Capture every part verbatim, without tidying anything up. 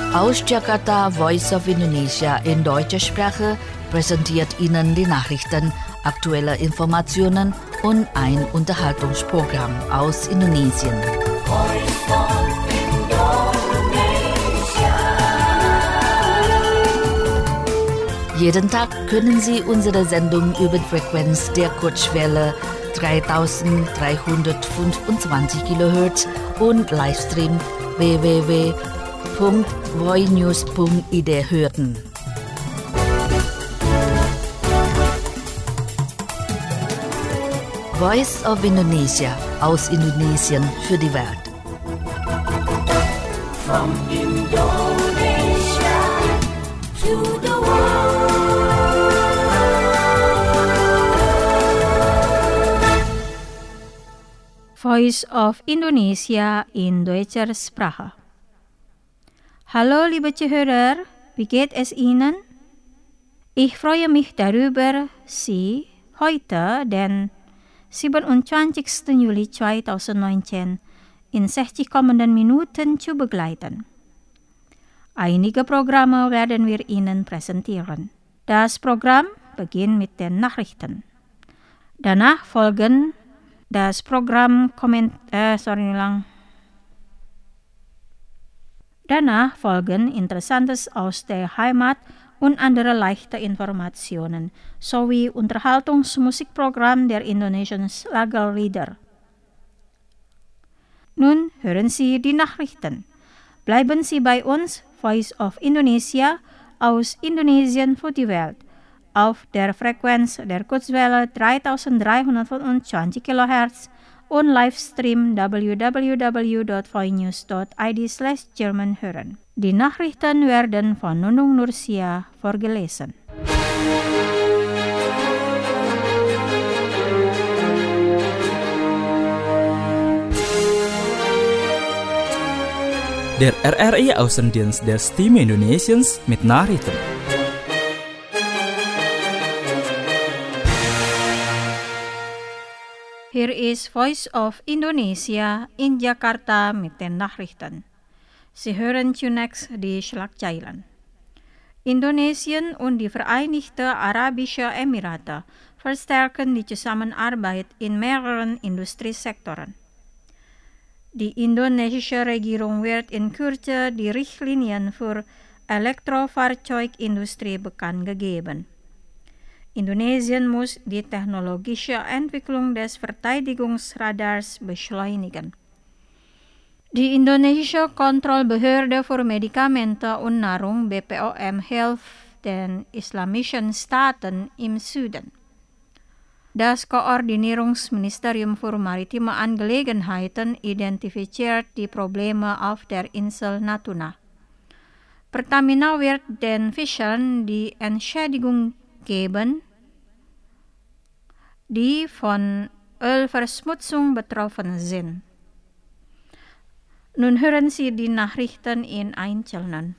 Aus Jakarta, Voice of Indonesia in deutscher Sprache präsentiert Ihnen die Nachrichten, aktuelle Informationen und ein Unterhaltungsprogramm aus Indonesien. Jeden Tag können Sie unsere Sendung über die Frequenz der Kurzwelle dreitausenddreihundertfünfundzwanzig Kilohertz und Livestream w w w punkt voinews punkt i d hören. Voice of Indonesia aus Indonesien für die Welt. From Indonesia to the world. Voice of Indonesia in deutscher Sprache. Hallo liebe Zuhörer, wie geht es Ihnen? Ich freue mich darüber, Sie heute, den siebenundzwanzigsten Juli zweitausendneunzehn, in sechzig kommenden Minuten zu begleiten. Einige Programme werden wir Ihnen präsentieren. Das Programm beginnt mit den Nachrichten. Danach folgen das Programm Komment äh, sorry lang. Danach folgen Interessantes aus der Heimat und andere leichte Informationen sowie Unterhaltungsmusikprogramm der Indonesian Lagerlieder. Nun hören Sie die Nachrichten. Bleiben Sie bei uns, Voice of Indonesia aus Indonesien für die Welt, auf der Frequenz der Kurzwelle dreitausenddreihundertfünfundzwanzig Kilohertz und Livestream w w w punkt voinews punkt i d slash German hören. Die Nachrichten werden von Nunung Nursia vorgelesen. Der R R I-Außendienst der Stimme Indonesiens mit Nachrichten. Hier ist Voice of Indonesia in Jakarta mit den Nachrichten. Sie hören zunächst die Schlagzeilen. Indonesien und die Vereinigten Arabischen Emirate verstärken die Zusammenarbeit in mehreren Industriesektoren. Die indonesische Regierung wird in Kürze die Richtlinien für Elektrofahrzeugindustrie bekannt gegeben. Indonesien muss die technologische Entwicklung des Verteidigungsradars beschleunigen. Die indonesische Kontrollbehörde für Medikamente und Nahrung B P O M hilft den islamischen Staaten im Süden. Das Koordinierungsministerium für maritime Angelegenheiten identifiziert die Probleme auf der Insel Natuna. Pertamina wird den Fischern die Entschädigung geben, die von Ölverschmutzung betroffen sind. Nun hören Sie die Nachrichten in Einzelnen.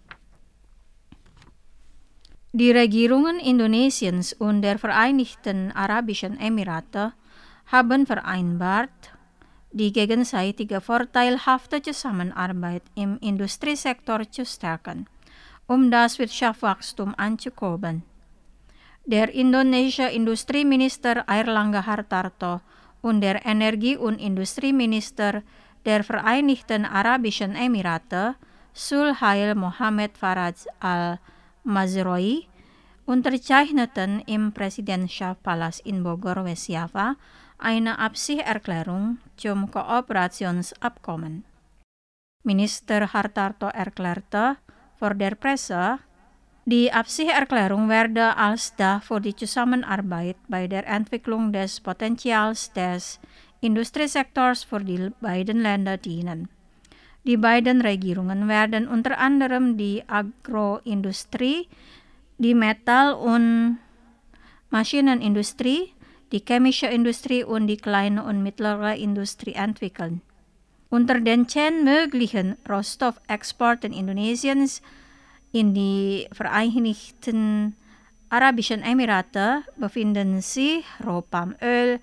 Die Regierungen Indonesiens und der Vereinigten Arabischen Emirate haben vereinbart, die gegenseitige vorteilhafte Zusammenarbeit im Industriesektor zu stärken, um das Wirtschaftswachstum anzukurbeln. Der indonesische Industrieminister Airlangga Hartarto und der Energie- und Industrieminister der Vereinigten Arabischen Emirate, Sulhail Mohammed Faraj al-Mazroi, unterzeichneten im Präsidentschaftspalast in Bogor, West Java, eine Absichtserklärung zum Kooperationsabkommen. Minister Hartarto erklärte vor der Presse, die Absichtserklärung werde als Dach für die Zusammenarbeit bei der Entwicklung des Potenzials des Industriesektors für die beiden Länder dienen. Die beiden Regierungen werden unter anderem die Agroindustrie, die Metall- und Maschinenindustrie, die chemische Industrie und die kleine und mittlere Industrie entwickeln. Unter den zehn möglichen Rohstoffexporten Indonesiens in die Vereinigten Arabischen Emirate befinden sich Rohpalmöl,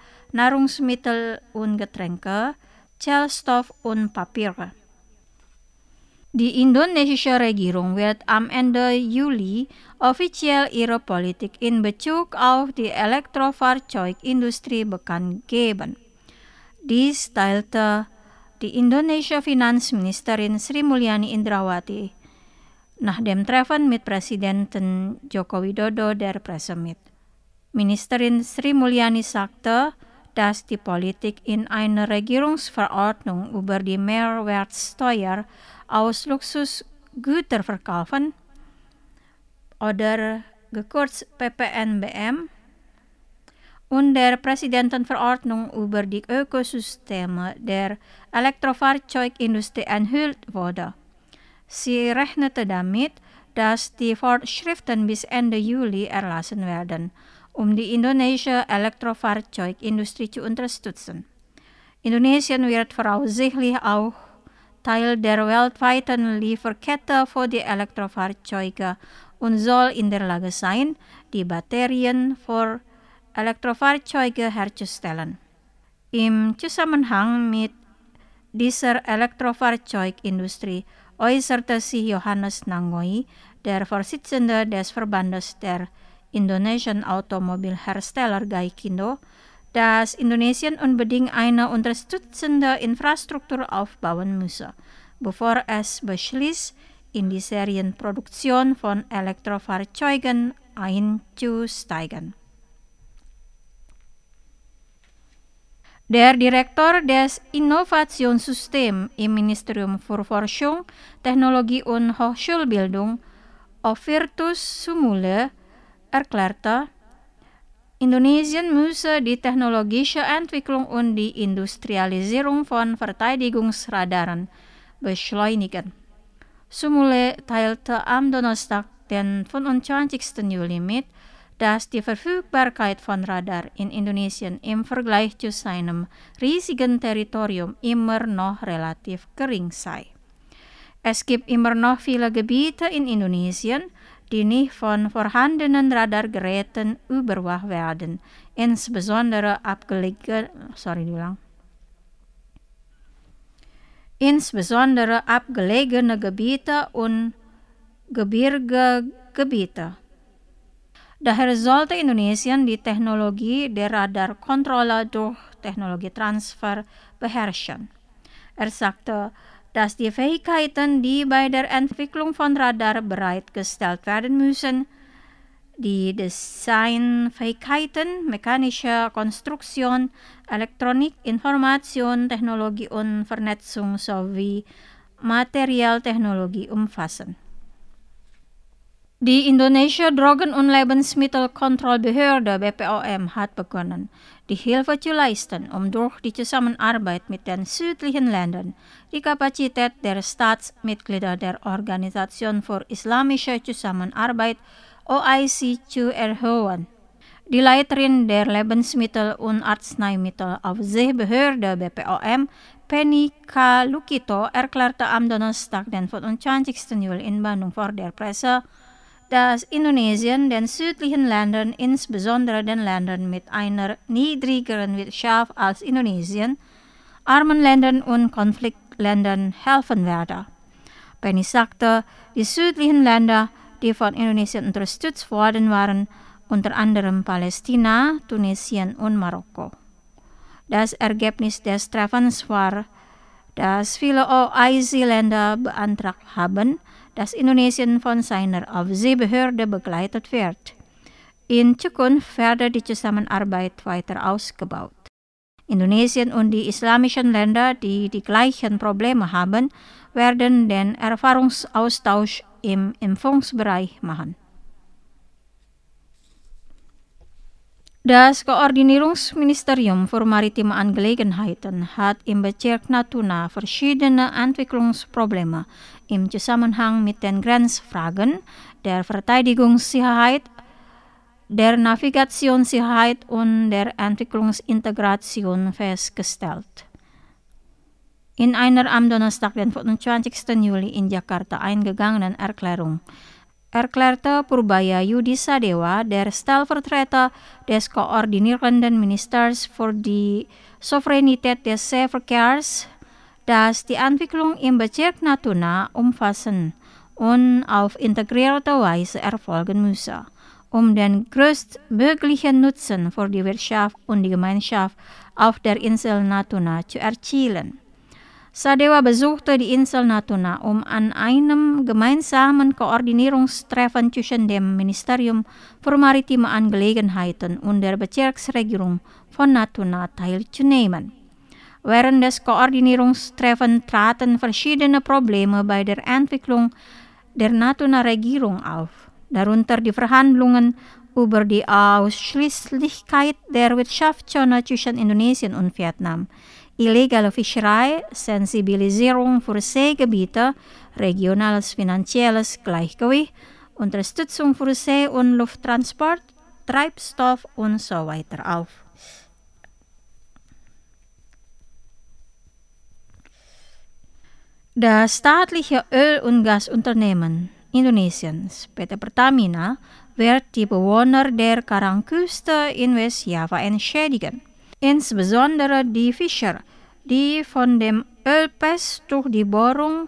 Nahrungsmittel und Getränke, Zellstoff und Papier. Die Indonesische Regierung wird am Ende Juli offiziell ihre Politik in Bezug auf die Elektrofahrzeugindustrie bekannt geben. Dies teilte die indonesische Finanzministerin Sri Mulyani Indrawati nach dem Treffen mit Präsidenten Joko Widodo der Presse mit. Ministerin Sri Mulyani sagte, dass die Politik in einer Regierungsverordnung über die Mehrwertsteuer aus Luxusgüterverkaufen oder gekürzt P P N B M und der Präsidentenverordnung über die Ökosysteme der Elektrofahrzeugindustrie enthüllt wurde. Sie rechnete damit, dass die Vorschriften bis Ende Juli erlassen werden, um die indonesische Elektrofahrzeugindustrie zu unterstützen. Indonesien wird voraussichtlich auch Teil der weltweiten Lieferkette für die Elektrofahrzeuge und soll in der Lage sein, die Batterien für Elektrofahrzeuge herzustellen. Im Zusammenhang mit dieser Elektrofahrzeugindustrie äußerte sich Johannes Nangoi, der Vorsitzende des Verbandes der Indonesian Automobilhersteller Gaikindo, dass Indonesien unbedingt eine unterstützende Infrastruktur aufbauen müsse, bevor es beschließt, in die Serienproduktion von Elektrofahrzeugen einzusteigen. Der Direktor des Innovationssystems im Ministerium für Forschung, Technologie und Hochschulbildung, Ofirtus Sumule, erklärte, Indonesien müsse die technologische Entwicklung und die Industrialisierung von Verteidigungsradaren beschleunigen. Sumule teilte am Donnerstag, den fünfundzwanzigsten Juli mit, dass die Verfügbarkeit von Radar in Indonesien im Vergleich zu seinem riesigen Territorium immer noch relativ gering sei. Es gibt immer noch viele Gebiete in Indonesien, die nicht von vorhandenen Radargeräten überwacht werden, insbesondere abgelegene, sorry, diulang. insbesondere abgelegene Gebiete und Gebirgegebiete. Daher sollte Indonesien die Technologie der Radarkontrolle durch Technologietransfer beherrschen. Er sagte, dass die Fähigkeiten, die bei der Entwicklung von Radar bereitgestellt werden müssen, die Designfähigkeiten, mechanische Konstruktion, Elektronik, Information, Technologie und Vernetzung sowie Materialtechnologie umfassen. Die Indonesische Drogen- und Lebensmittelkontrollbehörde B P O M hat begonnen, die Hilfe zu leisten, um durch die Zusammenarbeit mit den südlichen Ländern die Kapazität der Staatsmitglieder der Organisation für Islamische Zusammenarbeit O I C zu erhöhen. Die Leiterin der Lebensmittel- und Arzneimittelaufsichtsbehörde B P O M, Penny K. Lukito, erklärte am Donnerstag, den fünfundzwanzigsten Juli in Bandung vor der Presse, dass Indonesien den südlichen Ländern, insbesondere den Ländern mit einer niedrigeren Wirtschaft als Indonesien, armen Ländern und Konfliktländern helfen werde. Penny sagte, die südlichen Länder, die von Indonesien unterstützt worden waren, unter anderem Palästina, Tunesien und Marokko. Das Ergebnis des Treffens war, dass viele O I C-Länder beantragt haben, dass Indonesien von seiner Aufsichtsbehörde begleitet wird. In Zukunft werde die Zusammenarbeit weiter ausgebaut. Indonesien und die islamischen Länder, die die gleichen Probleme haben, werden den Erfahrungsaustausch im Impfungsbereich machen. Das Koordinierungsministerium für maritime Angelegenheiten hat im Bezirk Natuna verschiedene Entwicklungsprobleme im Zusammenhang mit den Grenzfragen, der Verteidigungssicherheit, der Navigationssicherheit und der Entwicklungsintegration festgestellt. In einer am Donnerstag, den fünfundzwanzigsten Juli in Jakarta eingegangenen Erklärung erklärte Purbaya Yudisadewa, der Stellvertreter des koordinierenden Ministers für die Souveränität des Seeverkehrs, dass die Entwicklung im Bezirk Natuna umfassend und auf integrierte Weise erfolgen müsse, um den größtmöglichen Nutzen für die Wirtschaft und die Gemeinschaft auf der Insel Natuna zu erzielen. Sadewa besuchte die Insel Natuna, um an einem gemeinsamen Koordinierungstreffen zwischen dem Ministerium für Maritime Angelegenheiten und der Bezirksregierung von Natuna teilzunehmen. Während des Koordinierungstreffens traten verschiedene Probleme bei der Entwicklung der Natuna-Regierung auf, darunter die Verhandlungen über die Ausschließlichkeit der Wirtschaftszone zwischen Indonesien und Vietnam, illegale Fischerei, Sensibilisierung für Seegebiete, regionales finanzielles Gleichgewicht, Unterstützung für See- und Lufttransport, Treibstoff und so weiter auf. Das staatliche Öl- und Gasunternehmen Indonesiens, P T Pertamina, wird die Bewohner der Karangküste in Westjava entschädigen. Insbesondere die Fischer, die von dem Ölpest durch die Bohrung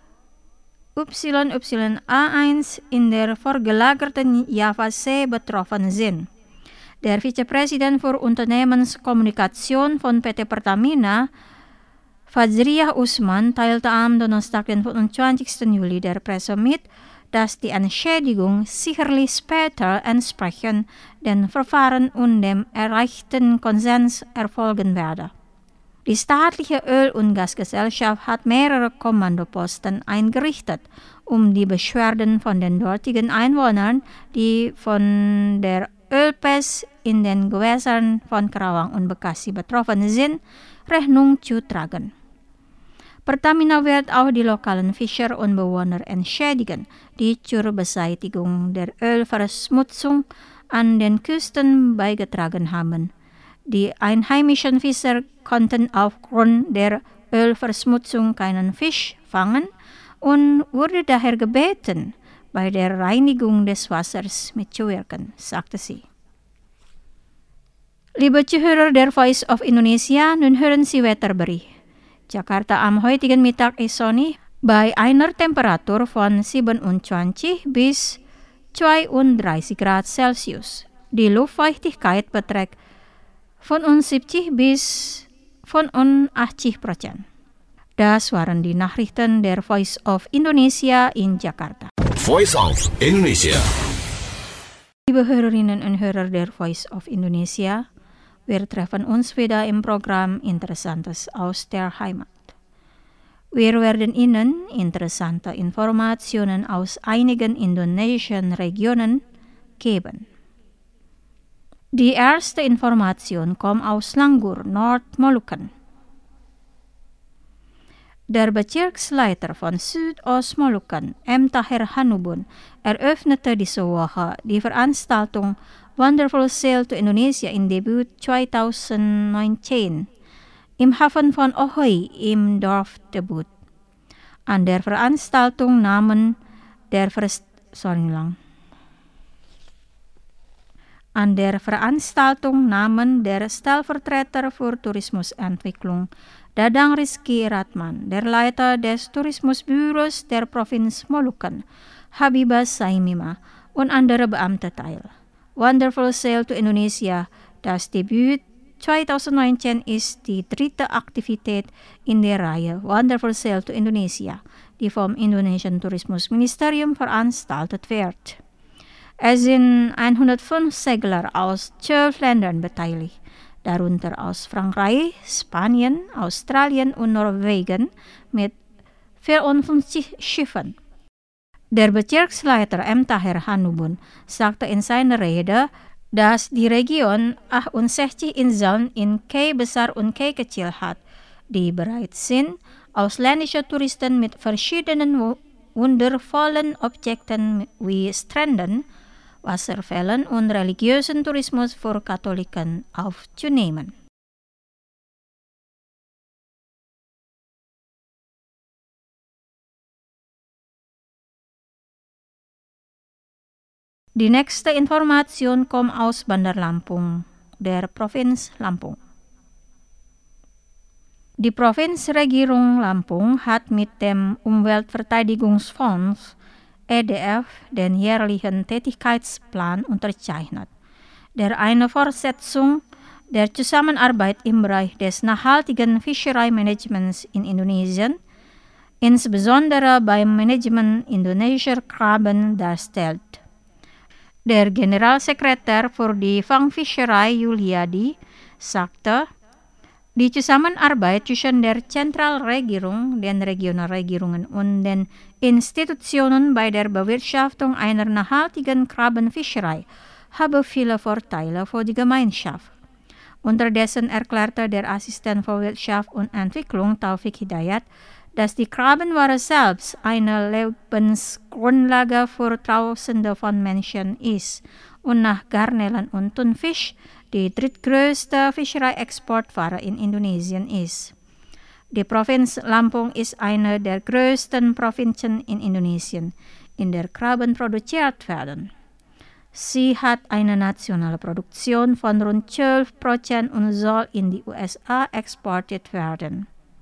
Y Y A eins in der vorgelagerten Javasee betroffen sind. Der Vizepräsident für Unternehmenskommunikation von P T Pertamina, Fajriah Usman, teilte am Donnerstag, den fünfundzwanzigsten Juli der Presse mit, dass die Entschädigung sicherlich später entsprechend den Verfahren und dem erreichten Konsens erfolgen werde. Die staatliche Öl- und Gasgesellschaft hat mehrere Kommandoposten eingerichtet, um die Beschwerden von den dortigen Einwohnern, die von der Ölpest in den Gewässern von Karawang und Bekasi betroffen sind, Rechnung zu tragen. Pertamina wird auch die lokalen Fischer und Bewohner entschädigen, die zur Beseitigung der Ölverschmutzung an den Küsten beigetragen haben. Die einheimischen Fischer konnten aufgrund der Ölverschmutzung keinen Fisch fangen und wurde daher gebeten, bei der Reinigung des Wassers mitzuwirken, sagte sie. Liebe Zuhörer der Voice of Indonesia, nun hören Sie Wetterbericht. Jakarta am heutigen Mittag ist sonnig bei einer Temperatur von siebenundzwanzig bis zweiunddreißig Grad Celsius. Die Luftfeuchtigkeit beträgt fünfundsiebzig bis fünfundachtzig Prozent. Das waren die Nachrichten der Voice of Indonesia in Jakarta. Voice of Indonesia. Liebe Hörerinnen und Hörer der Voice of Indonesia, wir treffen uns wieder im Programm Interessantes aus der Heimat. Wir werden Ihnen interessante Informationen aus einigen indonesischen Regionen geben. Die erste Information kommt aus Langgur, Nordmolukken. Der Bezirksleiter von Südostmolukken, M. Taher Hanubun, eröffnete diese Woche die Veranstaltung Wonderful Sail to Indonesia in Debut zweitausendneunzehn im Hafen von Ohoy im Dorf Debut. An der Veranstaltung nahmen der Verst Sorry lang. An der Veranstaltung nahmen der Stellvertreter für Tourismusentwicklung, Dadang Rizky Ratman, der Leiter des Tourismusbüros der Provinz Molukken, Habibah Saimima, und andere Beamte teil. Wonderful Sail to Indonesia, das Debüt zweitausendneunzehn, ist die dritte Aktivität in der Reihe Wonderful Sail to Indonesia, die vom indonesischen Tourismusministerium veranstaltet wird. Es sind hundertfünf Segler aus zwölf Ländern beteiligt, darunter aus Frankreich, Spanien, Australien und Norwegen mit vierundfünfzig Schiffen. Der Bezirksleiter M. Taher Hanubun sagte in seiner Rede, dass die Region achtundsechzig Inseln in Key Besar und Key Kecil hat, die bereit sind, ausländische Touristen mit verschiedenen wundervollen Objekten wie Stränden, Wasserfällen und religiösen Tourismus für Katholiken aufzunehmen. Die nächste Information kommt aus Bandar Lampung, der Provinz Lampung. Die Provinzregierung Lampung hat mit dem Umweltverteidigungsfonds E D F den jährlichen Tätigkeitsplan unterzeichnet, der eine Fortsetzung der Zusammenarbeit im Bereich des nachhaltigen Fischereimanagements in Indonesien, insbesondere beim Management indonesischer Krabben, darstellt. Der Generalsekretär für die Fangfischerei Yuliadi sagte, die Zusammenarbeit zwischen der Zentralregierung, den Regionalregierungen und den Institutionen bei der Bewirtschaftung einer nachhaltigen Krabbenfischerei habe viele Vorteile für die Gemeinschaft. Unterdessen erklärte der Assistent für Wirtschaft und Entwicklung Taufik Hidayat, dass die Krabbenware selbst eine Lebensgrundlage für Tausende von Menschen ist und nach Garnelen und Thunfisch die drittgrößte Fischereiexportware in Indonesien ist. Die Provinz Lampung ist eine der größten Provinzen in Indonesien, in der Krabben produziert werden. Sie hat eine nationale Produktion von rund zwölf Prozent und soll in die U S A exportiert werden.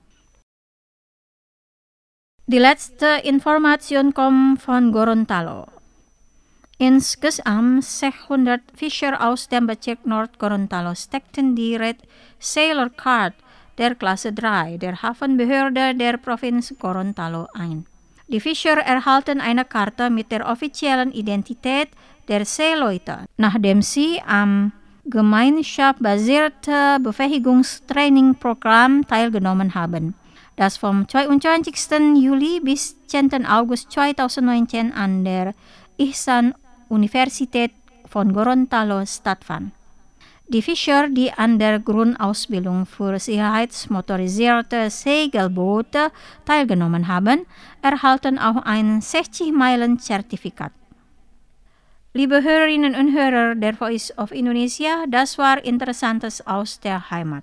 Die letzte Information kommt von Gorontalo. Insgesamt sechshundert Fischer aus dem Bezirk Nord-Gorontalo steckten die Red Sailor Card der Klasse drei der Hafenbehörde der Provinz Gorontalo ein. Die Fischer erhalten eine Karte mit der offiziellen Identität der Seeleute, nachdem sie am gemeinschaftsbasierten Befähigungstrainingprogramm teilgenommen haben, das vom zweiundzwanzigsten Juli bis zehnten August zweitausendneunzehn an der Ihsan-Universität von Gorontalo stattfand. Die Fischer, die an der Grundausbildung für sicherheitsmotorisierte Segelboote teilgenommen haben, erhalten auch ein sechzig-Meilen-Zertifikat. Liebe Hörerinnen und Hörer der Voice of Indonesia, das war Interessantes aus der Heimat.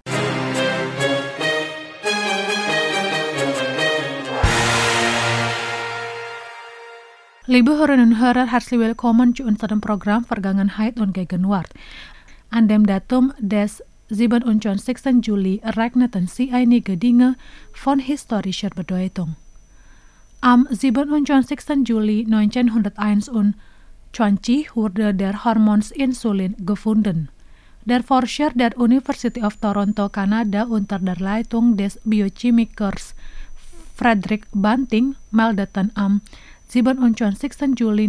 Liebe Hörerinnen und Hörer, herzlich willkommen zu unserem Programm Vergangenheit und Gegenwart. An dem Datum des siebenundzwanzigsten Juli ereigneten sich einige Dinge von historischer Bedeutung. Am siebenundzwanzigsten Juli neunzehnhunderteinundzwanzig wurde der Hormon Insulin gefunden. Der Forscher der University of Toronto, Kanada, unter der Leitung des Biochemikers Frederick Banting meldeten am siebenundzwanzigsten Juli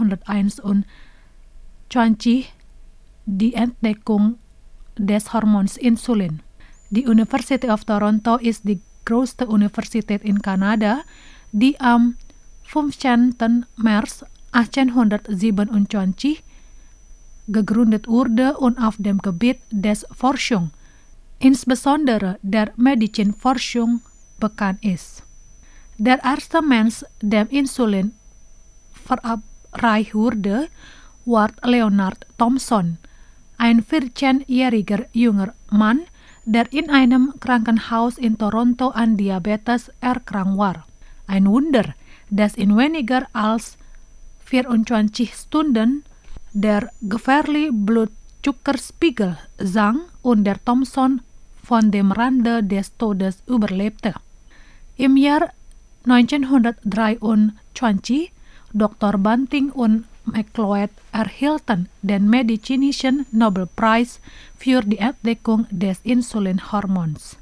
neunzehnhunderteinundzwanzig die Entdeckung des Hormons Insulin. Die University of Toronto ist die größte Universität in Kanada, die am fünfzehnten März achtzehnhundertsiebenundzwanzig gegründet wurde und auf dem Gebiet des Forschung, insbesondere der Medizinforschung, bekannt ist. Der erste Mensch, dem Insulin verabreicht wurde, war Leonard Thompson, ein vierzehnjähriger junger Mann, der in einem Krankenhaus in Toronto an Diabetes erkrankt war. Ein Wunder, dass in weniger als vierundzwanzig Stunden der gefährliche Blutzuckerspiegel sank und der Thompson von dem Rande des Todes überlebte. Im Jahr neunzehnhundertdreiundzwanzig Doktor Banting und McLeod erhielten den medizinischen Nobelpreis für die Entdeckung des Insulinhormons.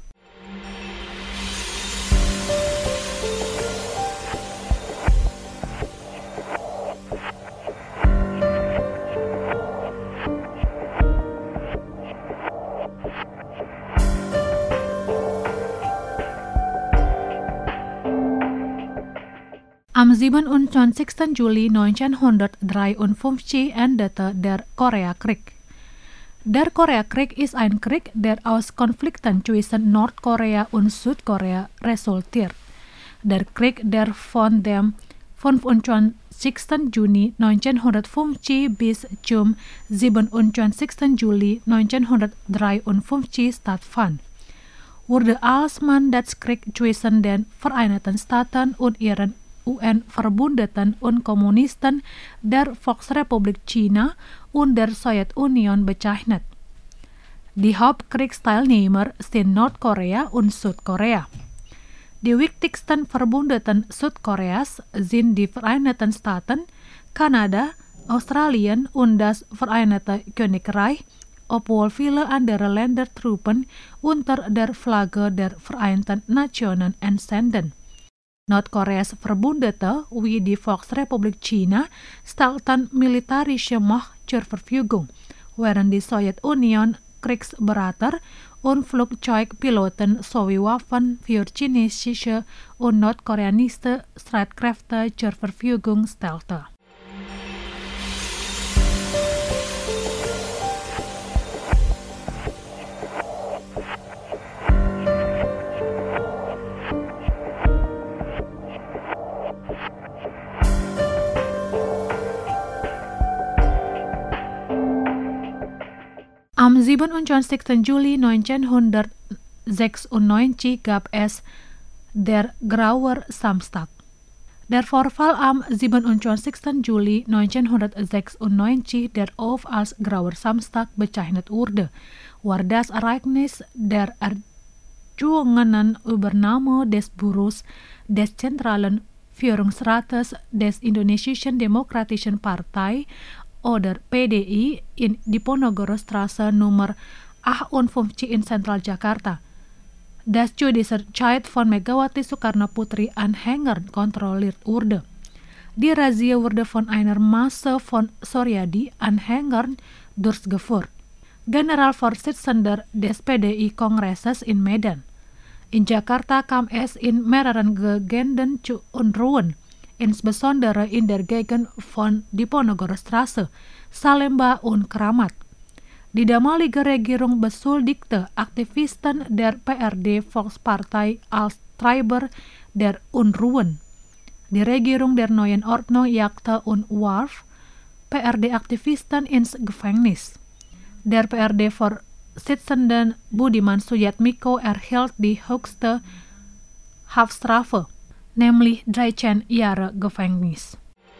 Am siebenundzwanzigsten Juli neunzehnhundertdreiundfünfzig endete der Koreakrieg. Der Koreakrieg ist ein Krieg, der aus Konflikten zwischen Nordkorea und Südkorea resultiert. Der Krieg, der von dem fünfundzwanzigsten Juni neunzehnhundertfünfzig bis zum siebenundzwanzigsten Juli neunzehnhundertdreiundfünfzig stattfand, wurde als Mandatskrieg zwischen den Vereinigten Staaten und ihren U N-Verbündeten und Kommunisten der Volksrepublik China und der Sowjetunion bezeichnet. Die Hauptkriegsteilnehmer sind Nordkorea und Südkorea. Die wichtigsten Verbündeten Südkoreas sind die Vereinigten Staaten, Kanada, Australien und das Vereinigte Königreich, obwohl viele andere Länder Truppen unter der Flagge der Vereinten Nationen entsenden. Nordkoreas Verbündete wie die Volksrepublik China stellten militärische Macht zur Verfügung, während die Sowjetunion Kriegsberater und Flugzeugpiloten sowie Waffen für chinesische und nordkoreanische Streitkräfte zur Verfügung stellte. Am siebenundzwanzigsten Juli neunzehnhundertsechsundneunzig gab es der Grauer Samstag. Der Vorfall am siebenundzwanzigsten Juli neunzehnhundertsechsundneunzig, der oft als Grauer Samstag bezeichnet wurde, war das Ereignis der erzwungenen Übernahme des Büros des Zentralen Führungsrates des Indonesischen Demokratischen Partei oder P D I in Diponegoro-Straße Nummer achtundfünfzig in Zentral Jakarta. Das zu dieser Zeit von Megawati Soekarno-Putri Anhänger kontrolliert wurde. Die Razzia wurde von einer Masse von Soryadi-Anhängern durchgeführt. Generalvorsitzender des P D I-Kongresses in Medan. In Jakarta kam es in mehreren Gegenden zu Unruhen, insbesondere in der Gegend von Diponegoro-Straße, Salemba und Kramat. Die damalige Regierung beschuldigte Aktivisten der P R D Volkspartei als Treiber der Unruhen. Die Regierung der Neuen Ordnung jagte und warf P R D-Aktivisten ins Gefängnis. Der P R D-Vorsitzende Budiman Sujatmiko erhielt die höchste Haftstrafe, nämlich dreizehn Jahre Gefängnis.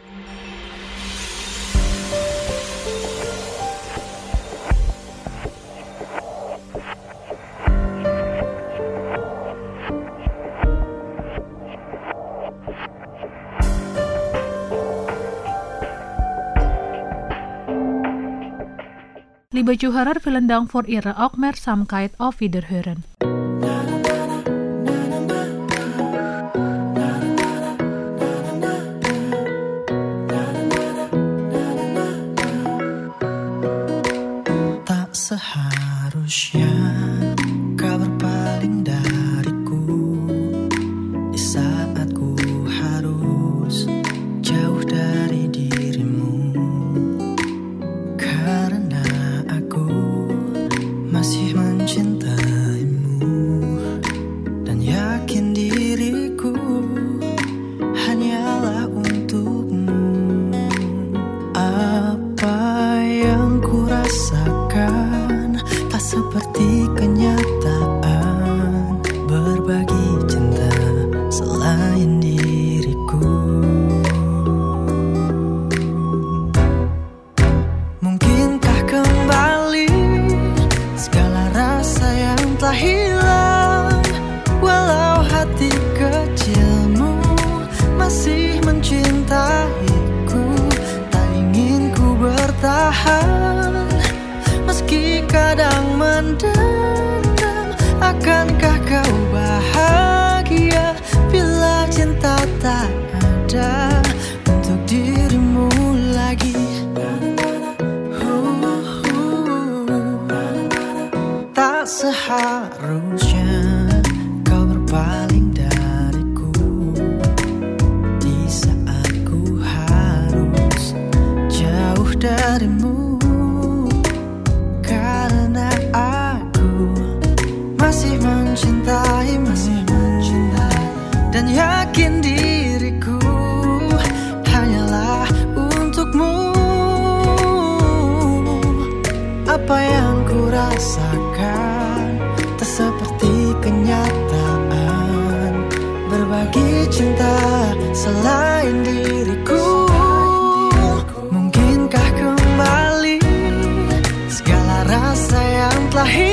Liebe Zuhörer, vielen Dank für Ihre Aufmerksamkeit. Auf Wiederhören. Seharusnya kau berpaling dariku di saat ku harus jauh dari dirimu, karena aku masih mencintaimu dan yakin diriku hanyalah untukmu. Apa yang ku rasakan seperti kenyataan, berbagi cinta selain diriku. Mungkinkah kembali segala rasa yang telah hilang, walau hati kecilmu masih mencintaiku. Tak ingin ku bertahan meski kadang mendendam. Akankah kau bahagia bila cinta tak ada untuk dirimu lagi? uh, uh, Tak seharusnya kau berpaling dariku di saat ku harus jauh darimu. Mencintai, masih mencintai dan yakin diriku hanyalah untukmu. Apa yang ku rasakan tak seperti kenyataan, berbagi cinta selain diriku. Mungkinkah kembali segala rasa yang telah hilang,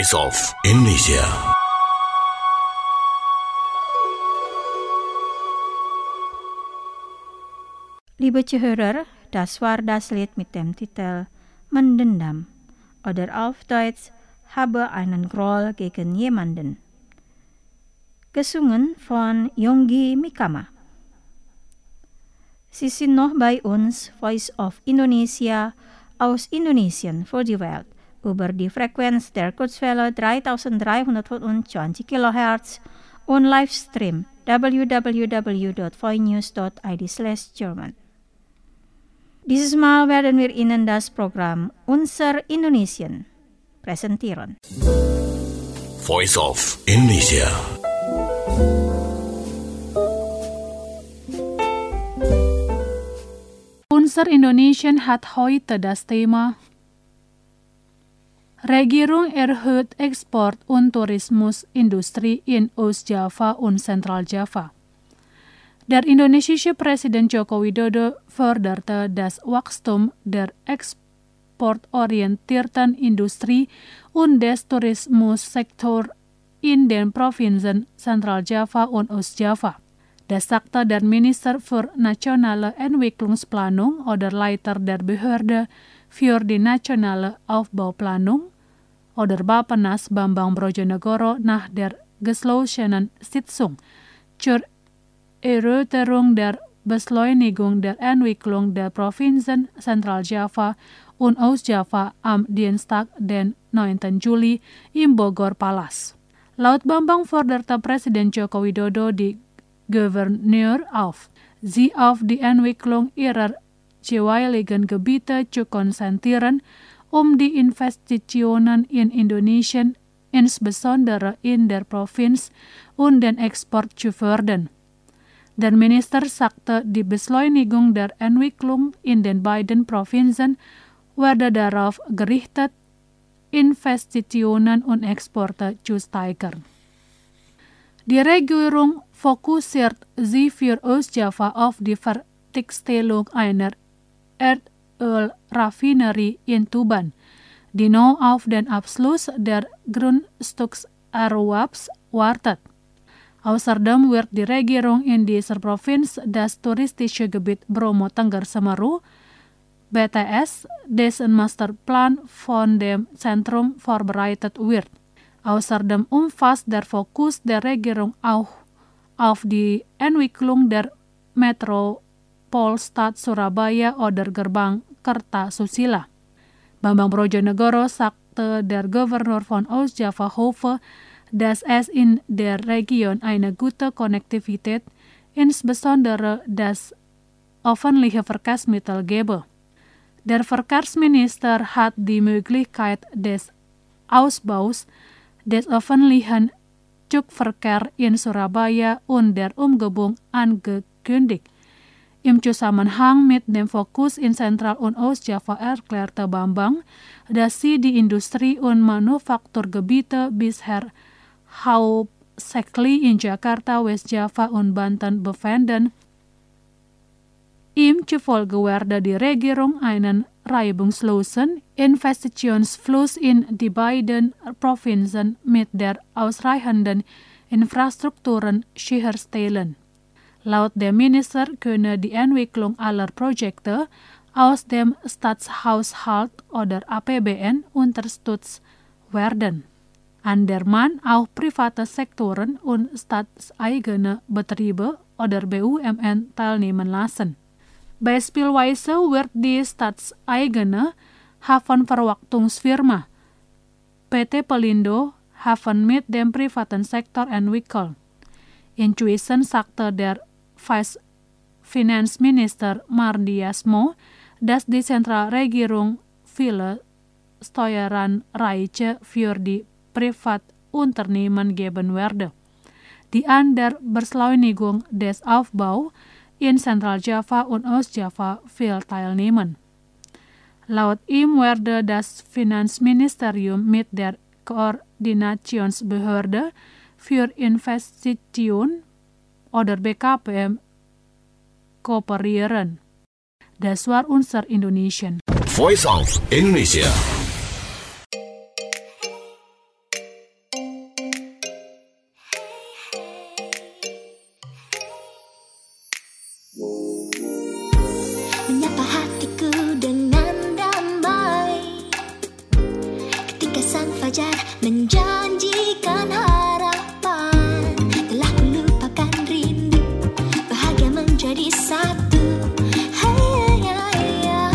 Voice of Indonesia. Liebe Zuhörer, das war das Lied mit dem Titel Mendendam oder auf Deutsch Habe einen Groll gegen jemanden. Gesungen von Yonggi Mikama. Sie sind noch bei uns, Voice of Indonesia, aus Indonesien für die Welt, über die Frequenz der Kurzwelle dreitausenddreihundertfünfundzwanzig Kilohertz und Livestream w w w dot voinews dot i d slash German. Dieses Mal werden wir Ihnen das Programm Unser Indonesien präsentieren. Voice of Indonesia. Unser Indonesien hat heute das Thema Regierung erhöht Export- und Tourismusindustrie in Ostjava und Zentraljava. Der indonesische Präsident Joko Widodo förderte das Wachstum der exportorientierten Industrie und des Tourismussektors in den Provinzen Zentraljava und Ostjava. Das sagte der Minister für nationale Entwicklungsplanung oder Leiter der Behörde für die nationale Aufbauplanung oder Bappenas Bambang Brojonegoro nach der geschlossenen Sitzung zur Erörterung der Beschleunigung der Entwicklung der Provinzen Zentraljava und Ostjava am Dienstag, den neunten Juli im Bogor Palace. Laut Bambang forderte Präsident Joko Widodo die Gouverneur auf, sie auf die Entwicklung ihrer jeweiligen Gebiete zu konzentrieren, um die Investitionen in Indonesien, insbesondere in der Provinz, und den Export zu fördern. Der Minister sagte, die Beschleunigung der Entwicklung in den beiden Provinzen werde darauf gerichtet, Investitionen und Exporte zu steigern. Die Regierung fokussiert sich für Ostjava auf die Fertigstellung einer Erdölraffinerie in Tuban, die noch auf den Abschluss der Grundstückserwerbs wartet. Außerdem wird die Regierung in dieser Provinz das touristische Gebiet Bromo Tengger Semeru, B T S, dessen Masterplan von dem Zentrum vorbereitet wird. Außerdem umfasst der Fokus der Regierung auch auf die Entwicklung der Metropolstadt Surabaya oder Gerbang Kertasusila. Bambang Brojonegoro sagte, der Gouverneur von Ostjava hoffe, dass es in der Region eine gute Konnektivität, insbesondere das öffentliche Verkehrsmittel gebe. Der Verkehrsminister hat die Möglichkeit des Ausbaus des öffentlichen Zugverkehrs in Surabaya und der Umgebung angekündigt. Im Zusammenhang mit dem Fokus in Zentral- und Ostjava erklärte Bambang, dass sie die Industrie- und Manufakturgebiete bisher hauptsächlich in Jakarta, Westjava und Banten befinden. Ihm zufolge werde die Regierung einen reibungslosen Investitionsfluss in die beiden Provinzen mit der ausreichenden Infrastrukturen sicherstellen. Laut dem Minister könne die Entwicklung aller Projekte aus dem Staatshaushalt oder A P B N unterstützt werden, an der man auch private Sektoren und staatseigene Betriebe oder B U M N teilnehmen lassen. Beispielsweise wird die staatseigene Hafenverwaltungsfirma P T Pelindo Hafen mit dem privaten Sektor entwickelt. Inzwischen sagte der Vice-Finanzminister Mardiasmo, dass die Zentralregierung viele Steueranreize für die Privatunternehmen geben werde, die an der Beschleunigung des Aufbaus in Zentraljava und Ostjava viel teilnehmen. Laut ihm werde das Finanzministerium mit der Koordinationsbehörde für Investitionen oder B K P M kooperieren. Das war unser Indonesien. Voice of Indonesia. fajar menjanjikan harapan. Telah melupakan rindu, bahagia menjadi satu. Hey, hey,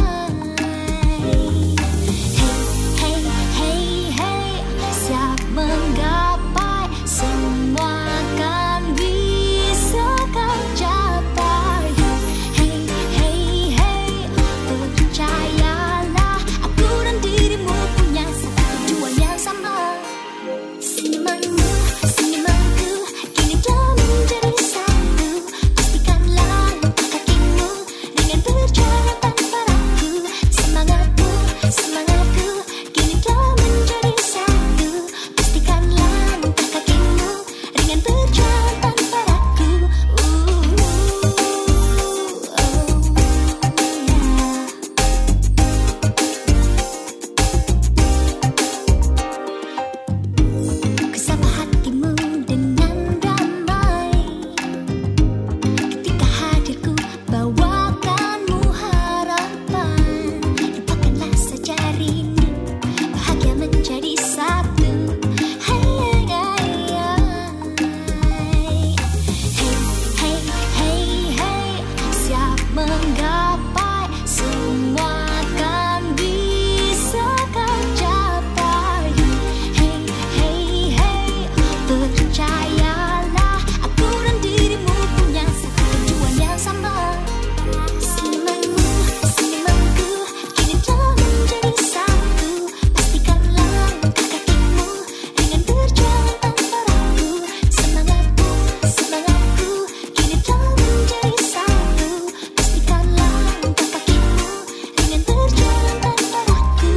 hey, hey, hey, siap menggapai, semua kan bisa kau capai. Hey, hey, hey, percayalah, aku dan dirimu punya satu tujuan yang sama. Senyumanmu, senyumanku, kini telah menjadi satu. Pastikanlah kakimu dengan berjalan tanpa ragu. Semangatmu, semangatku, kini telah menjadi satu. Pastikanlah kakimu dengan berjalan tanpa ragu. Uh, oh, yeah. Kusapa hatimu dengan damai, ketika hadirku bawakanmu harapan. Lupakanlah saja rindu, bahagia menjadi satu. Hey, hey, hey, hey, hey, hey, siap menggapai, semua kan bisa kau capai. Hey, hey, hey, percayalah, aku dan dirimu punya satu tujuan yang sama. Senyumanmu, senyumanku, kini telah menjadi satu. Pastikanlah kakimu dengan berjalan tanpa ragu. Semangatmu, semangatku, kini telah menjadi satu. Pastikanlah kakimu dengan berjalan tanpa ragu.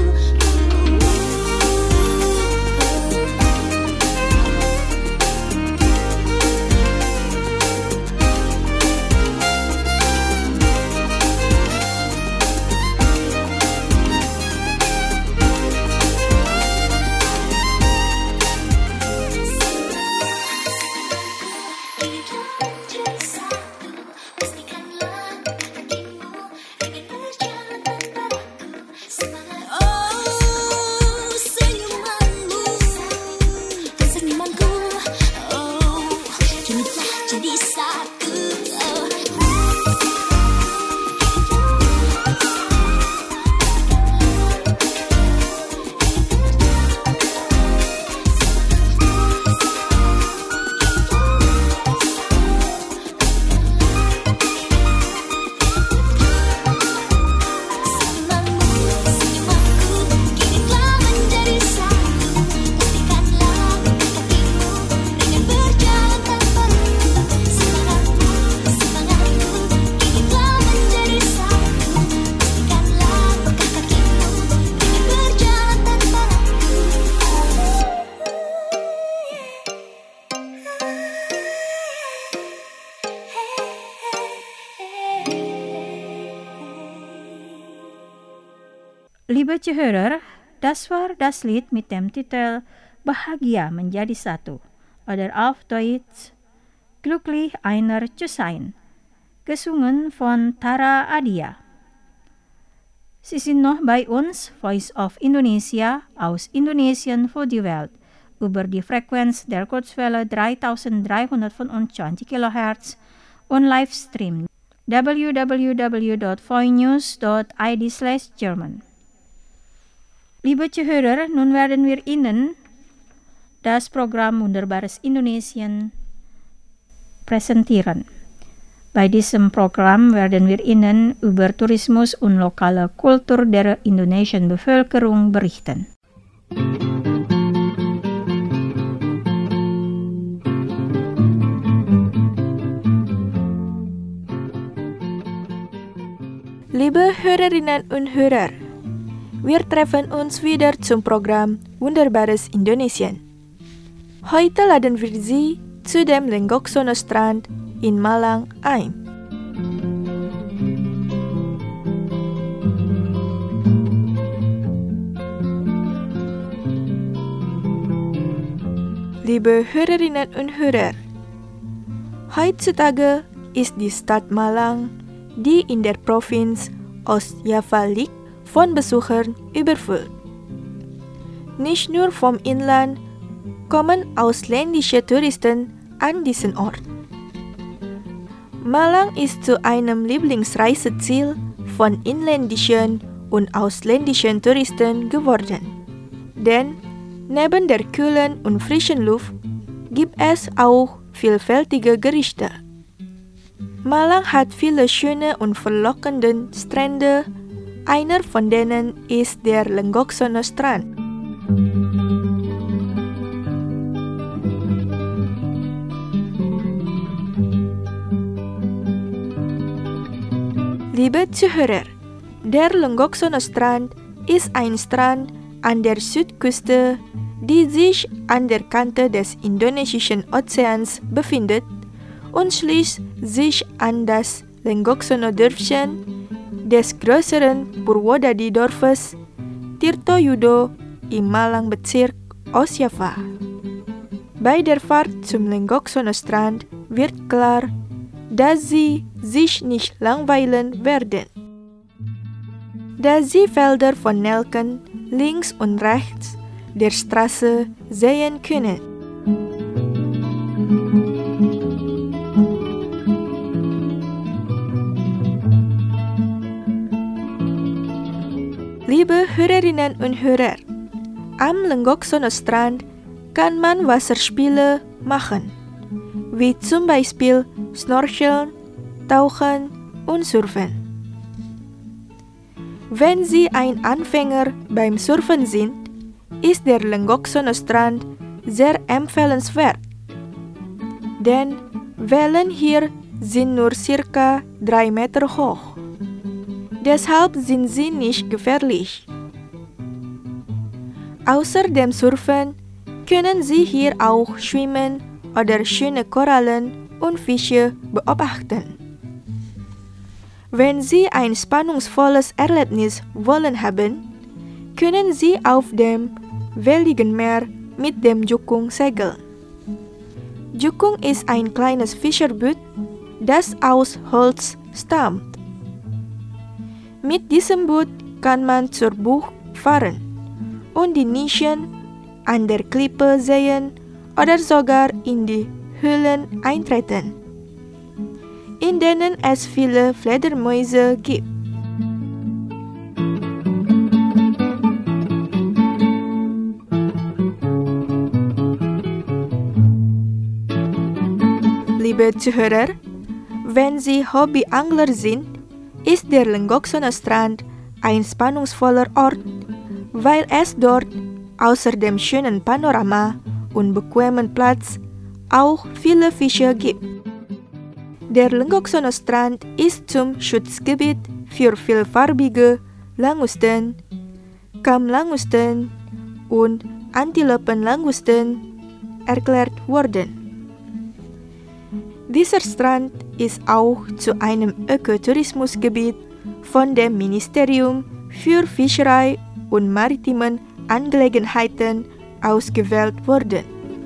Kini telah menjadi satu. Pastikanlah kakimu dengan berjalan tanpa ragu. Semangat, oh, senyumanmu dan senyumanku, oh, kini telah jadi satu. Oh. Senyumanmu, senyumanku, kini telah menjadi satu. Pastikanlah kakimu dengan berjalan tanpa ragu. Semangatmu, semangatku, kini telah menjadi satu. Pastikanlah kakimu dengan berjalan tanpa ragu. Liebe Zuhörer, das war das Lied mit dem Titel Bahagia menjadi satu oder auf Deutsch Glücklich einer zu sein, gesungen von Tara Adia. Sie sind noch bei uns, Voice of Indonesia, aus Indonesien für die Welt, über die Frequenz der Kurzwelle dreitausenddreihundertfünfundzwanzig Kilohertz und Livestream w w w dot voinews dot i d slash German. Liebe Zuhörer, nun werden wir Ihnen das Programm Wunderbares Indonesien präsentieren. Bei diesem Programm werden wir Ihnen über Tourismus und lokale Kultur der indonesischen Bevölkerung berichten. Liebe Hörerinnen und Hörer, wir treffen uns wieder zum Programm Wunderbares Indonesien. Heute laden wir Sie zu dem Lenggoksono Strand in Malang ein. Liebe Hörerinnen und Hörer, heutzutage ist die Stadt Malang, die in der Provinz Ostjava liegt, von Besuchern überfüllt. nicht nur vom Inland kommen ausländische Touristen an diesen Ort. Malang ist zu einem Lieblingsreiseziel von inländischen und ausländischen Touristen geworden. Denn neben der kühlen und frischen Luft gibt es auch vielfältige Gerichte. Malang hat viele schöne und verlockende Strände. Einer von denen ist der Lenggoksono Strand. Liebe Zuhörer, der Lenggoksono Strand ist ein Strand an der Südküste, die sich an der Kante des Indonesischen Ozeans befindet und schließt sich an das Lenggoksono-Dörfchen des größeren Purwodadi-Dorfes Tirtoyudo im Malang-Bezirk Ostjava. Bei der Fahrt zum Lenggoksono-Strand wird klar, dass Sie sich nicht langweilen werden. Da Sie Felder von Nelken links und rechts der Straße sehen können. Liebe Hörerinnen und Hörer, am Lenggoksono Strand kann man Wasserspiele machen, wie zum Beispiel Snorcheln, Tauchen und Surfen. Wenn Sie ein Anfänger beim Surfen sind, ist der Lenggoksono Strand sehr empfehlenswert. Denn Wellen hier sind nur circa drei Meter hoch. Deshalb sind sie nicht gefährlich. Außer dem Surfen können Sie hier auch schwimmen oder schöne Korallen und Fische beobachten. Wenn Sie ein spannungsvolles Erlebnis wollen haben, können Sie auf dem welligen Meer mit dem Jukung segeln. Jukung ist ein kleines Fischerboot, das aus Holz stammt. Mit diesem Boot kann man zur Bucht fahren und die Nischen an der Klippe sehen oder sogar in die Höhlen eintreten, in denen es viele Fledermäuse gibt. Liebe Zuhörer, wenn Sie Hobbyangler sind, ist der Lenggoksono Strand ein spannungsvoller Ort, weil es dort außer dem schönen Panorama und bequemen Platz auch viele Fische gibt. Der Lenggoksono Strand ist zum Schutzgebiet für vielfarbige Langusten, Kammlangusten und Antilopenlangusten erklärt worden. Dieser Strand ist auch zu einem Ökotourismusgebiet von dem Ministerium für Fischerei und maritimen Angelegenheiten ausgewählt worden.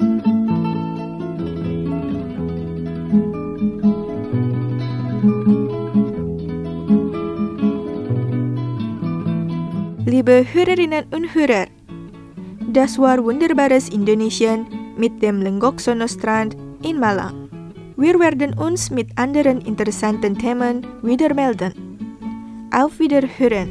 Liebe Hörerinnen und Hörer, das war Wunderbares Indonesien mit dem Lenggoksono Strand in Malang. Wir werden uns mit anderen interessanten Themen wieder melden. Auf Wiederhören!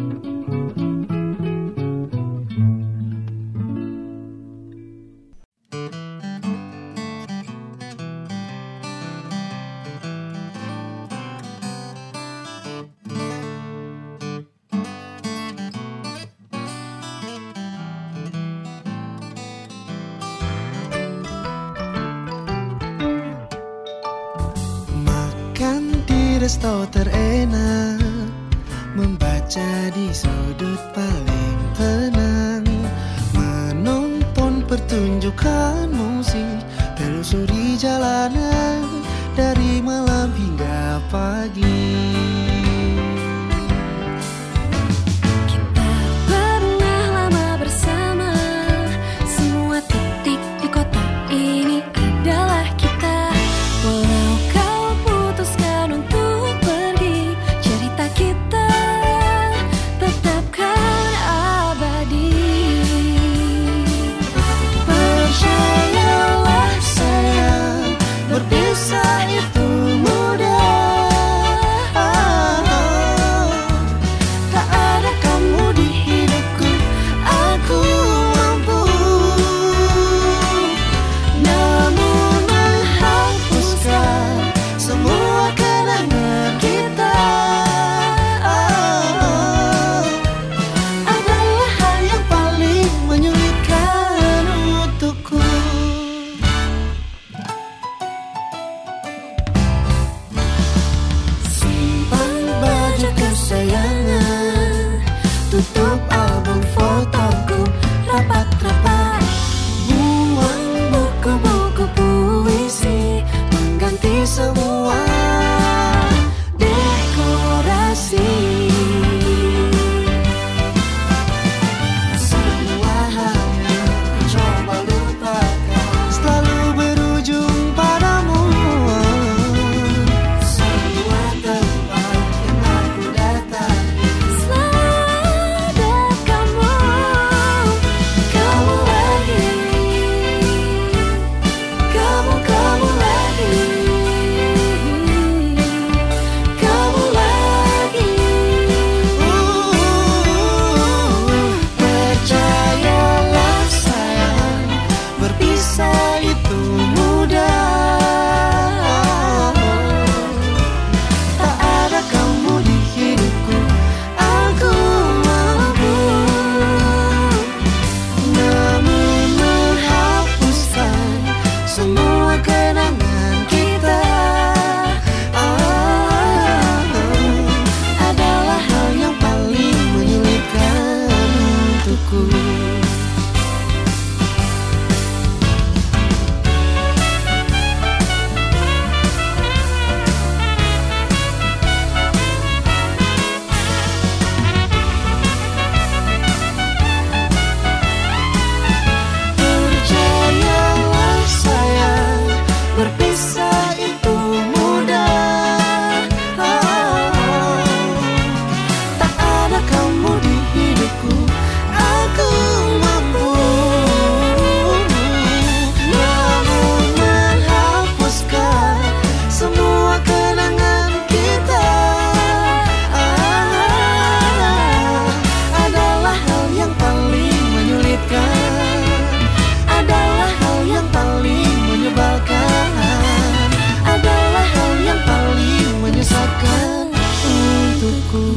Resto terenak, membaca di sudut paling tenang, menonton pertunjukan musik, telusuri jalanan dari malam hingga pagi. Kita pernah lama bersama, semua titik di kota ini adalah kita. Walau kau putuskan untuk pergi, cerita kita tetapkan abadi. buang fotoku rapat-rapat. Buang buku-buku puisi mengganti semua dekorasi. Semua hal yang ku coba lupakan selalu berujung padamu. semua tempat yang aku datangi selalu ada kamu. Kamu lagi, kamu kamu lagi, kamu lagi. Percayalah sayang, berpisah itu mudah. Tak ada kamu di hidupku, aku mampu. Namun menghapuskan semua kenangan kita ah, adalah hal yang paling menyulitkan untukku. Percayalah sayang, berpisah itu mudah. Ah, tak ada kamu di hidupku, aku mampu. Namun menghapuskan semua kenangan kita ah, adalah hal yang paling menyulitkan, adalah hal yang paling menyebalkan, adalah hal yang paling menyesatkan untukku.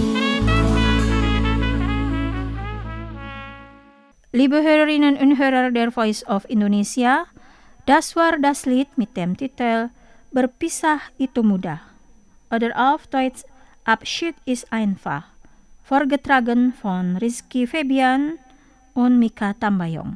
Liebe Hörerinnen und Hörer der Voice of Indonesia, das war das Lied mit dem Titel Berpisah itu mudah. Oder auf Deutsch Abschied ist einfach. Vorgetragen von Rizky Febian und Mika Tambayong.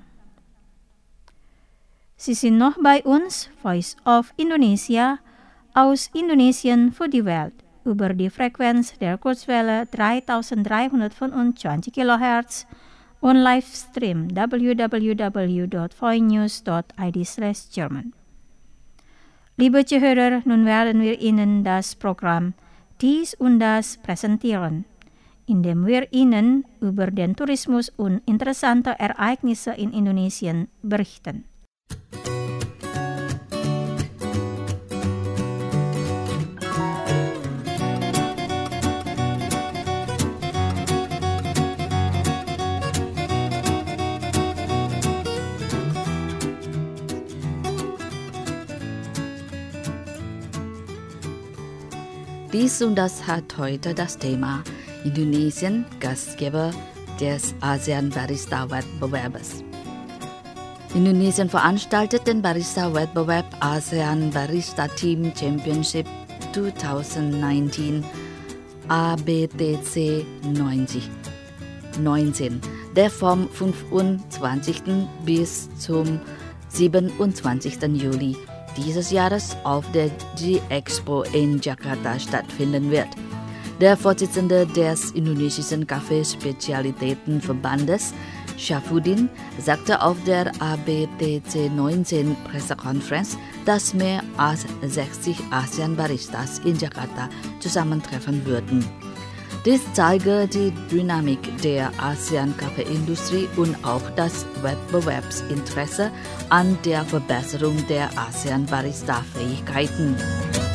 Sie sind noch bei uns, Voice of Indonesia, aus Indonesien für die Welt, über die Frequenz der Kurzwelle dreitausenddreihundertfünfundzwanzig Kilohertz und Livestream w w w dot voinews dot i d slash German. Liebe Zuhörer, nun werden wir Ihnen das Programm Dies und Das präsentieren, indem wir Ihnen über den Tourismus und interessante Ereignisse in Indonesien berichten. Dies und das hat heute das Thema Indonesien, Gastgeber des ASEAN-Barista-Wettbewerbs. Indonesien veranstaltet den Barista-Wettbewerb ASEAN Barista Team Championship zwanzig neunzehn A B T C neunzehn, der vom fünfundzwanzigsten bis zum siebenundzwanzigsten Juli dieses Jahres auf der G-Expo in Jakarta stattfinden wird. Der Vorsitzende des indonesischen Kaffeespezialitätenverbandes, Syafuddin, sagte auf der A B T C neunzehn Pressekonferenz, dass mehr als sechzig ASEAN-Baristas in Jakarta zusammentreffen würden. Dies zeige die Dynamik der ASEAN-Kaffeeindustrie und auch das Wettbewerbsinteresse an der Verbesserung der ASEAN-Barista-Fähigkeiten.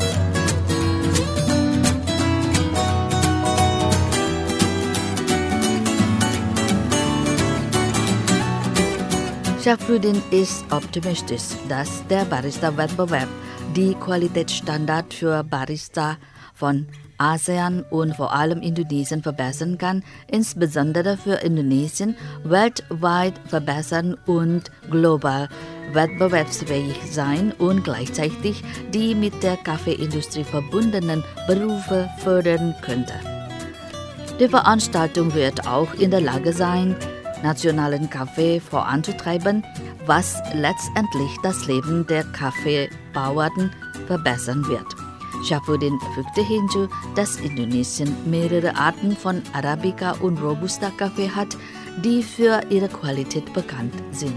Syafuddin ist optimistisch, dass der Barista-Wettbewerb die Qualitätsstandard für Barista von ASEAN und vor allem Indonesien verbessern kann, insbesondere für Indonesien weltweit verbessern und global wettbewerbsfähig sein und gleichzeitig die mit der Kaffeeindustrie verbundenen Berufe fördern könnte. Die Veranstaltung wird auch in der Lage sein, nationalen Kaffee voranzutreiben, was letztendlich das Leben der Kaffeebauern verbessern wird. Syafuddin fügte hinzu, dass Indonesien mehrere Arten von Arabica und Robusta-Kaffee hat, die für ihre Qualität bekannt sind.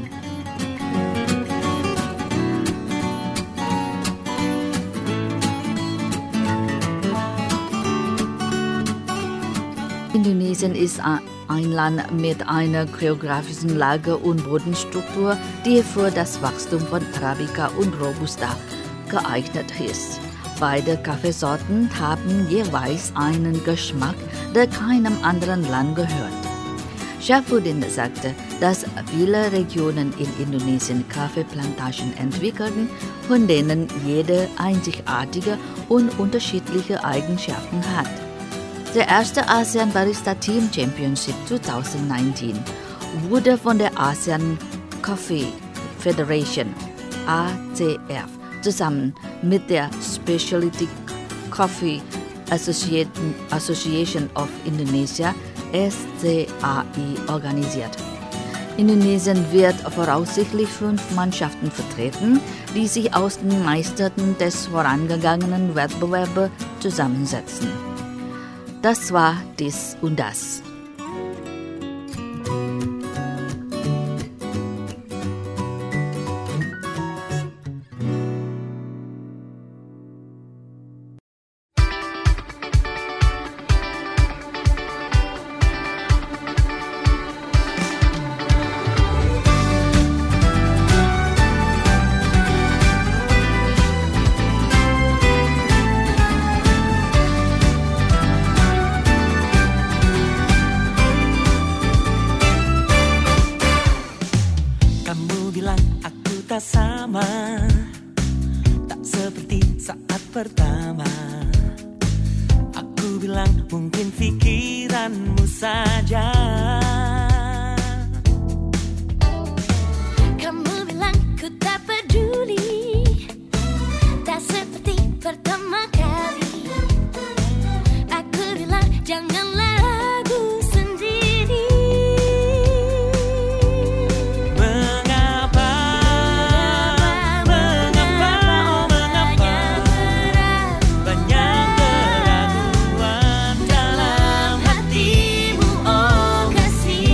Indonesien ist ein Land mit einer geografischen Lage und Bodenstruktur, die für das Wachstum von Arabica und Robusta geeignet ist. Beide Kaffeesorten haben jeweils einen Geschmack, der keinem anderen Land gehört. Syafuddin sagte, dass viele Regionen in Indonesien Kaffeeplantagen entwickelten, von denen jede einzigartige und unterschiedliche Eigenschaften hat. Der erste ASEAN Barista Team Championship zwanzig neunzehn wurde von der ASEAN Coffee Federation A C F zusammen mit der Specialty Coffee Association of Indonesia S C A I organisiert. Indonesien wird voraussichtlich fünf Mannschaften vertreten, die sich aus den Meistern des vorangegangenen Wettbewerbs zusammensetzen. Das war dies und das. Sama, tak seperti saat pertama. Aku bilang mungkin pikiranmu saja. Kamu bilang ku tak peduli, tak seperti pertama kali. Aku bilang janganlah ragu sendiri. See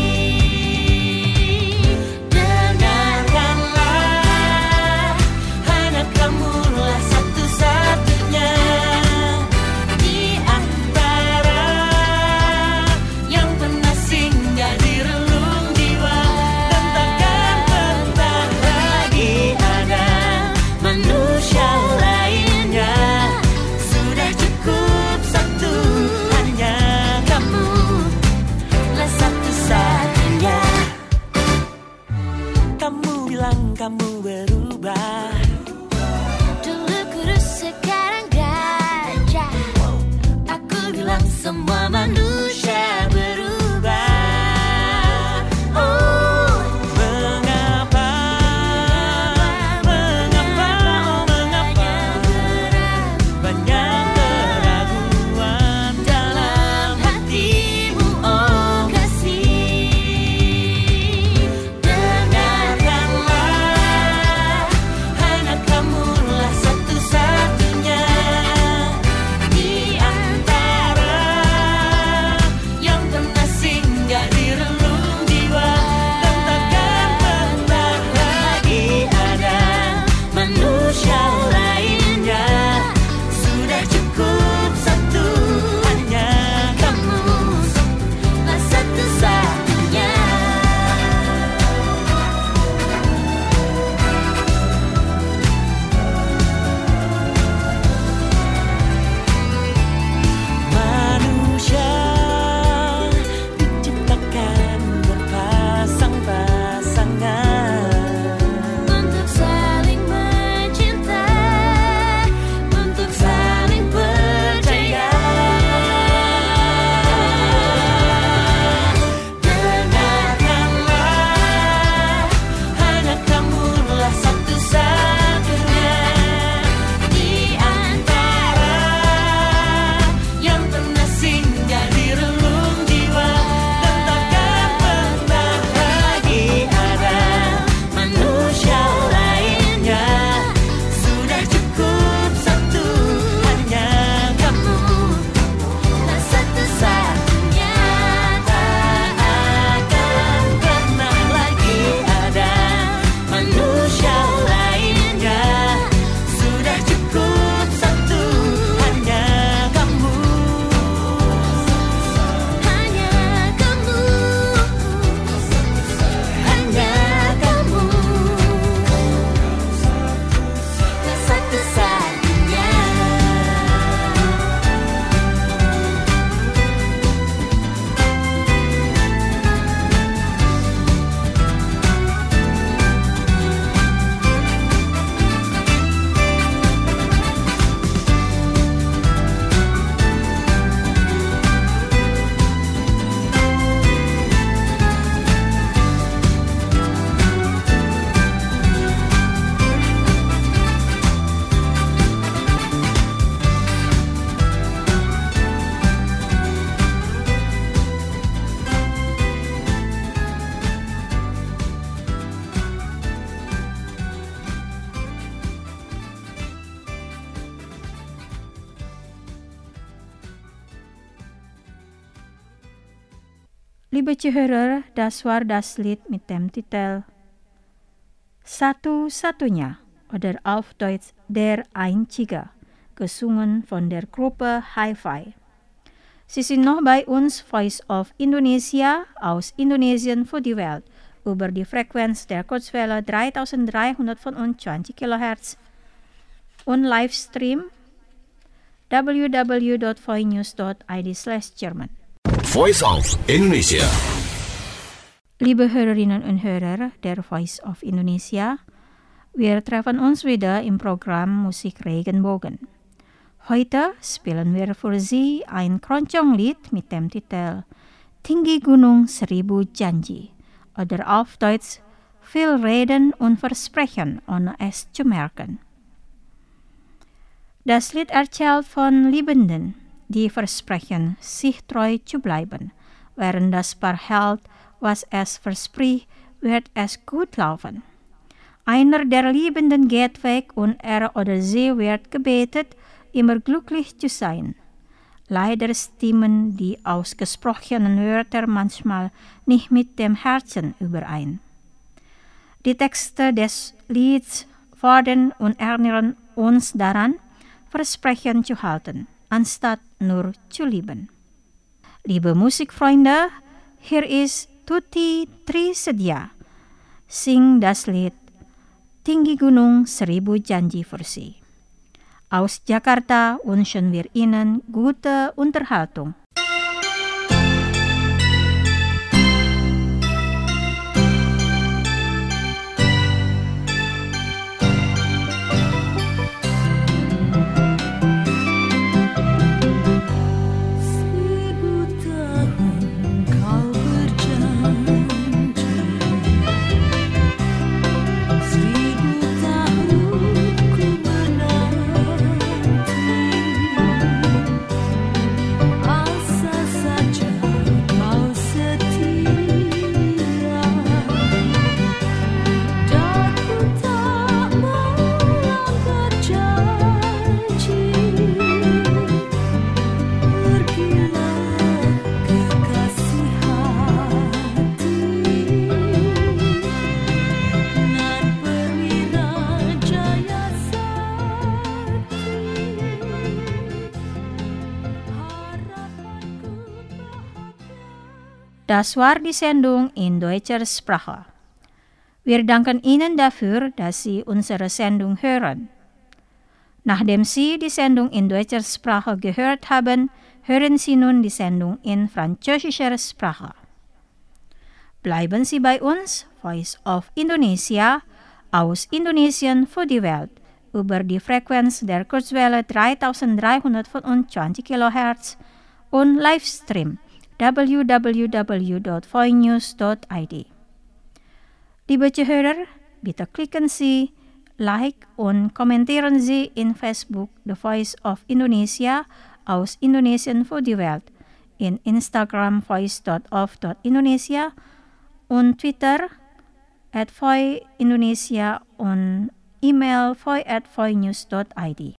Liebe Zuhörer, das war das Lied mit dem Titel Satu-satunya oder auf Deutsch Der Einzige, gesungen von der Gruppe Hi-Fi. Sie sind noch bei uns, Voice of Indonesia aus Indonesien für die Welt, über die Frequenz der Kurzwelle dreitausenddreihundertfünfundzwanzig Kilohertz und Livestream w w w dot voinews dot i d slash German. Voice of Indonesia. Liebe Hörerinnen und Hörer der Voice of Indonesia, wir treffen uns wieder im Programm Musik Regenbogen. Heute spielen wir für Sie ein Keroncong-Lied mit dem Titel Tinggi Gunung Seribu Janji oder auf Deutsch Viel Reden und Versprechen ohne es zu merken. Das Lied erzählt von Liebenden, die versprechen, sich treu zu bleiben, während das Paar hält, was es verspricht, wird es gut laufen. Einer der Liebenden geht weg und er oder sie wird gebetet, immer glücklich zu sein. Leider stimmen die ausgesprochenen Wörter manchmal nicht mit dem Herzen überein. Die Texte des Lieds fordern und erinnern uns daran, Versprechen zu halten, anstatt nur zu lieben. Liebe Musikfreunde, hier ist Tuti Trisedia. Sing das Lied Tinggi Gunung Seribu Janji für Sie. Aus Jakarta wünschen wir Ihnen gute Unterhaltung. Das war die Sendung in deutscher Sprache. Wir danken Ihnen dafür, dass Sie unsere Sendung hören. Nachdem Sie die Sendung in deutscher Sprache gehört haben, hören Sie nun die Sendung in französischer Sprache. Bleiben Sie bei uns, Voice of Indonesia, aus Indonesien für die Welt, über die Frequenz der Kurzwelle dreitausenddreihundertfünfundzwanzig Kilohertz und Livestream w w w dot voinews dot i d. Liebe Zuhörer, bitte klicken Sie, like und kommentieren Sie in Facebook The Voice of Indonesia aus Indonesien für die Welt, in Instagram voice dot of dot indonesia und Twitter at voiindonesia und E-Mail voi at voinews dot i d.